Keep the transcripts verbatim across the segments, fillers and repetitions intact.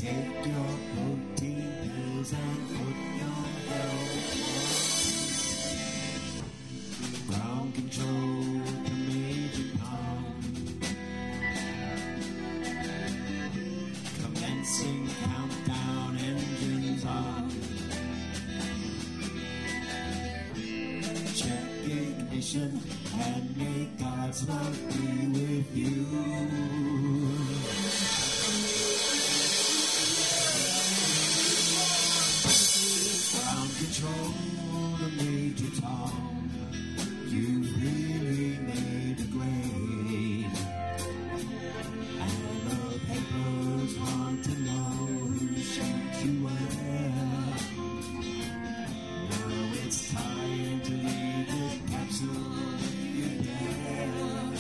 Take your protein pills and put your health on. Ground control to Major Tom. Commencing countdown, engines on. Check ignition and may God's love be with you. Ground control to Major Tom. You've really made a grade. And the papers want to know who shot you where. Now it's time to leave the capsule if you dare.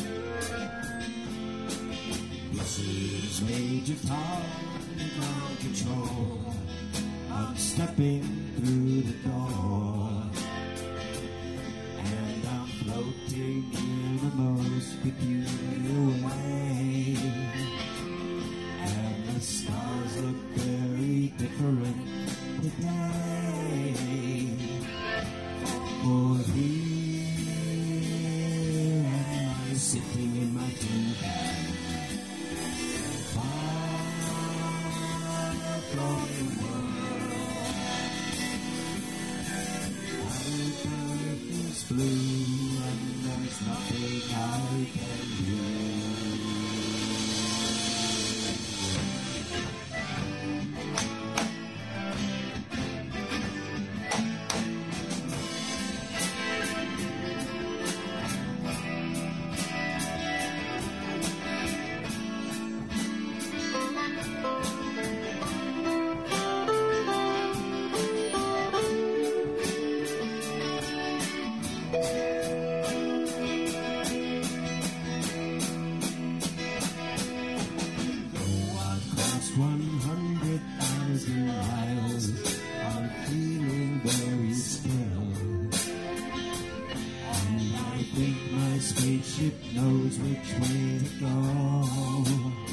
This is Major Tom, ground control. I'm stepping through the door, and I'm floating in the most peculiar way, and the stars look very different today. For here am I sitting in my tin, far from the world. Is blue and there's nothing I can do. one hundred thousand miles, I'm feeling very still, and I think my spaceship knows which way to go.